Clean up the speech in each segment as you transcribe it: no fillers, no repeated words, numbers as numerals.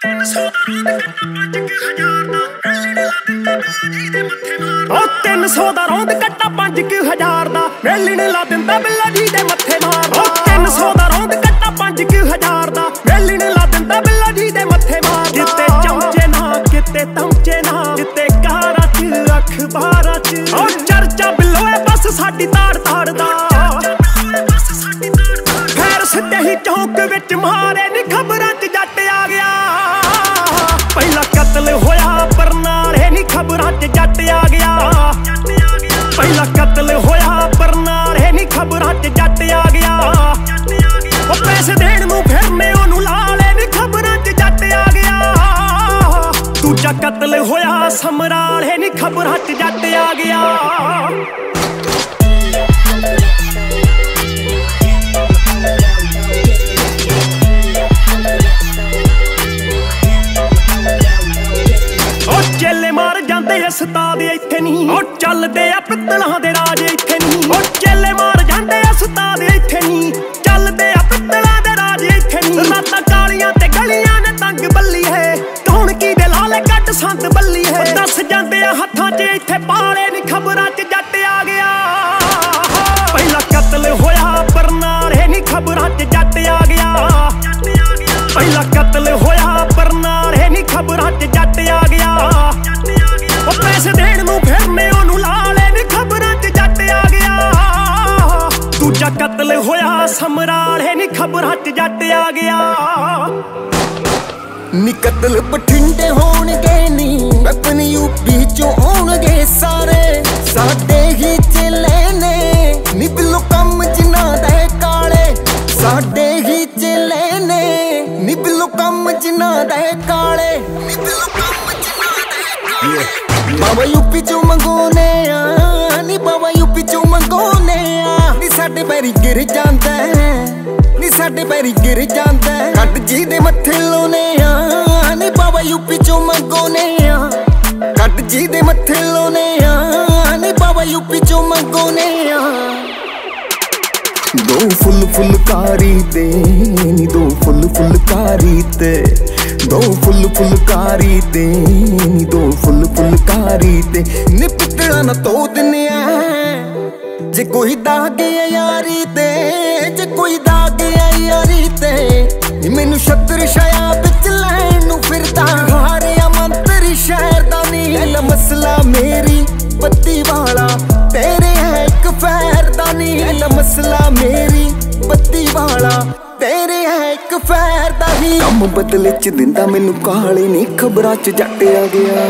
300 ਦਾ ਰੌਂਦ ਕੱਟਾ 5000 ਦਾ ਵੇਲਣ ਲਾ ਦਿੰਦਾ ਬਿੱਲਾ ਜੀ ਦੇ ਮੱਥੇ ਮਾਰ। 300 ਦਾ ਰੌਂਦ ਕੱਟਾ 5000 ਦਾ ਵੇਲਣ ਲਾ ਦਿੰਦਾ ਬਿੱਲਾ ਜੀ ਦੇ ਮੱਥੇ ਮਾਰ। ਕਿਤੇ ਚਮਚੇ ਨਾ ਕਿਤੇ ਤਮਚੇ ਨਾ ਕਿਤੇ ਕਾਰਾਂ ਚ ਅਖਬਾਰਾਂ ਚ ਉਹ ਚਰਚਾ ਬਿੱਲੋ ਏ ਬਸ ਸਾਡੀ ਤਾੜ ਤਾੜ ਦਾ। ਖੈਰ ਸਿੱਧੇ ਹੀ ਚੌਂਕ ਵਿੱਚ ਮਾਰੇ ਨੀ ਖਬਰਾਂ ਚ ਜੱਟ ਆ ਗਿਆ। ਪਹਿਲਾ ਕਤਲ ਹੋਇਆ ਬਰਨਾਲੇ ਨੀ ਖਬਰਾਂ ਚ ਜੱਟ ਆ ਗਿਆ। ਪਹਿਲਾ ਕਤਲ ਹੋਇਆ ਬਰਨਾਲੇ ਨੀ ਖਬਰਾਂ ਚ ਜੱਟ ਆ ਗਿਆ। ਉਹ ਪੈਸੇ ਦੇਣ ਨੂੰ ਫਿਰਨੇ ਉਹਨੂੰ ਲਾਲੇ ਨੀ ਖਬਰਾਂ ਚ ਜੱਟ ਆ ਗਿਆ। ਦੂਜਾ ਕਤਲ ਹੋਇਆ ਸਮਰਾਲੇ ਨੀ ਖਬਰਾਂ ਚ ਜੱਟ ਆ ਗਿਆ। ਚੇਲੇ ਮਾਰ ਜਾਂਦੇ ਉਸਤਾਦ ਇੱਥੇ ਨਹੀਂ ਉਹ ਚੱਲਦੇ ਆ ਪਿੱਤਲਾਂ ਦੇ ਰਾਜ ਇੱਥੇ ਨਹੀਂ। ਉਹ ਚੇਲੇ ਮਾਰ ਜਾਂਦੇ ਉਸਤਾਦ ਇੱਥੇ ਨਹੀਂ ਚੱਲਦੇ ਆ ਪਿੱਤਲਾਂ ਦੇ ਰਾਜ ਇੱਥੇ ਨਹੀਂ। ਰਾਤਾਂ ਕਾਲੀਆਂ ਤੇ ਗਲੀਆਂ ਨੇ ਤੰਗ ਬੱਲੀ ਹੈ ਕੌਣ ਕੀ ਦੇ ਲਾਲੇ ਕੱਟ ਸੰਤ ਬੱਲੀ ਹੈ। ਦੱਸ ਜਾਂਦੇ ਆ ਹੱਥਾਂ 'ਚ ਇੱਥੇ ਪਾਲੇ ਨੀ ਖਬਰਾਂ 'ਚ ਜੱਟ ਆ ਗਿਆ। ਪਹਿਲਾ ਕਤਲ ਹੋਇਆ ਬਰਨਾਲੇ ਨੀ ਖਬਰਾਂ 'ਚ ਜੱਟ ਆ ਗਿਆ। ਪਹਿਲਾ ਕਤਲ ਹੋਇਆ ਬਰਨਾਲੇ ਨੀ ਖਬਰਾਂ 'ਚ ਜੱਟ ਆ ਗਿਆ। ਉਹ ਪੈਸੇ ਦੇਣ ਨੂੰ ਫਿਰਨੇ ਉਹਨੂੰ ਲਾਲੇ ਨੀ ਖਬਰਾਂ 'ਚ ਜੱਟ ਆ ਗਿਆ। ਦੂਜਾ ਕਤਲ ਹੋਇਆ ਸਮਰਾਲੇ ਨੀ ਖਬਰਾਂ 'ਚ ਜੱਟ ਆ ਗਿਆ। ਨੀ ਕਤਲ ਬਠਿੰਡੇ ਹੋਣਗੇ ਨੀ ਵੈਪਨ ਯੂਪੀ ਚੋਂ ਆਉਣਗੇ ਸਾਰੇ ਸਾਡੇ ਹੀ ਚੇਲੇ ਨੇ ਨੀ ਬਿੱਲੋ ਕੰਮ ਜਿਨ੍ਹਾਂ ਦੇ ਕਾਲੇ। ਸਾਡੇ ਹੀ ਚੇਲੇ ਨੇ ਨੀ ਬਿੱਲੋ ਕੰਮ ਜਿਨ੍ਹਾਂ ਦੇ ਕਾਲੇ। ਨੀ ਬਿੱਲੋ ਕੰਮ ਜਿਨ੍ਹਾਂ ਦੇ ਕਾਲੇ। ਬਾਬਾ ਯੂਪੀ ਚੋਂ ਮੰਗੋਨੇ ਆ ਨੀ ਬਾਬਾ ਯੂਪੀ ਚੋਂ ਮੰਗੋਨੇ ਆ ਨੀ ਸਾਡੇ ਪੈਰੀ ਗਿਰ ਜਾਂਦਾ ਨੀ ਸਾਡੇ ਪੈਰੀ ਗਿਰ ਜਾਂਦਾ। ਕੱਟ ਜੀ ਦੇ ਮੱਥੇ ਲਾਉਨੇ ਆ ਨੀ ਬਾਬਾ ਯੂਪੀ ਚੋਂ ਮੰਗੋਨੇ ਆ। ਕੱਟ ਜੀ ਦੇ ਮੱਥੇ ਲਾਉਨੇ ਆ ਨੀ ਬਾਬਾ ਯੂਪੀ ਚੋਂ ਮੰਗੋਨੇ ਆ। ਦੋ ਫੁੱਲ ਫੁਲਕਾਰੀ ਤੇ ਨੀ ਦੋ ਫੁੱਲ ਫੁਲਕਾਰੀ ਤੇ ਦੋ ਫੁੱਲ ਫੁਲਕਾਰੀ ਤੇ ਨੀ ਦੋ ਫੁੱਲ ਫੁਲਕਾਰੀ ਤੇ ਨੀ ਪਿੱਤਲਾਂ ਨਾ ਧੋ ਦਿੰਨੇ ਆ ਜੇ ਕੋਈ ਦਾਗ ਆ ਯਾਰੀ ਤੇ। ਜੇ ਕੋਈ ਦਾਗ ਆ ਯਾਰੀ ਤੇ ਨੀ ਮੈਨੂੰ ਛੱਤਰ ਛਾਇਆ ਵਿੱਚ ਲੈਣ ਨੂੰ ਫਿਰਦਾ। ਹਾਰਿਆ ਮੰਤਰੀ ਸ਼ਹਿਰ ਦਾ ਨੀ ਪਹਿਲਾ ਮਸਲਾ ਮੇਰੀ ਬੱਤੀ ਵਾਲਾ ਤੇਰੇ ਹੈ ਇੱਕ ਫੈਰ ਦਾ ਨੀ। ਪਹਿਲਾ ਮਸਲਾ ਮੇਰੀ ਬੱਤੀ ਵਾਲਾ ਤੇਰੇ ਹੈ ਇੱਕ ਫੈਰ ਦਾ ਹੀ। ਕੰਮ ਬਦਲੇ ਚ ਦਿੰਦਾ ਮੈਨੂੰ ਕਾਲੇ ਨੀ ਖਬਰਾਂ ਚ ਜੱਟ ਆ ਗਿਆ।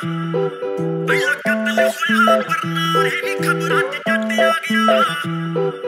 ਪਹਿਲਾ ਕਤਲ ਹੋਇਆ ਬਰਨਾਲੇ ਨੀ ਖਬਰਾਂ 'ਚ ਜੱਟ ਆ ਗਿਆ।